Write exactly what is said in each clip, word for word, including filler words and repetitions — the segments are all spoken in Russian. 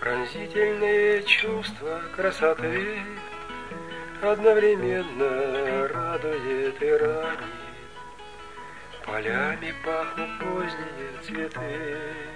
Пронзительные чувства красоты одновременно радует и ранит. Полями пахнут поздние цветы,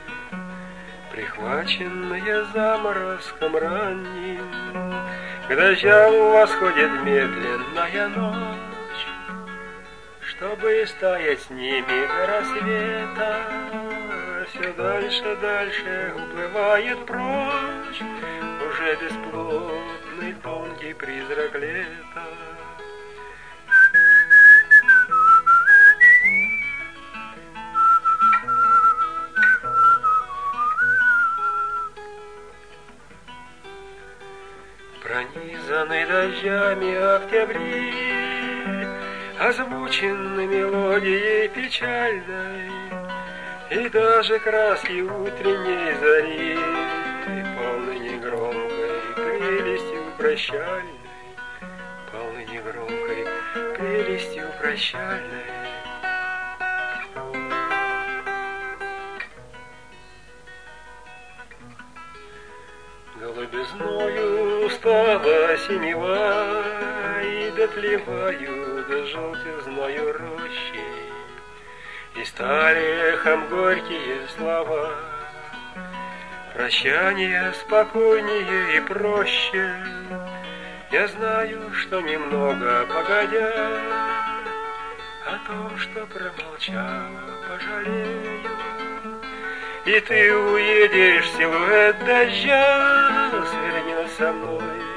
прихваченные заморозком ранним. К дождям восходит медленная ночь, чтобы стоять с ними до рассвета. Все дальше, дальше уплывает прочь уже бесплотный тонкий призрак лета. Пронизанный дождями октябри, озвучен мелодией печальной, и даже краски утренней зари полны негромкой прелестью прощальной, полны негромкой прелестью прощальной. Голубизною стала синева, и дотлевают желтизною рощей, и стали эхом горькие слова. Прощание спокойнее и проще. Я знаю, что немного погодя о том, что промолчала, пожалею. И ты уедешь, силуэт дождя свернет со мной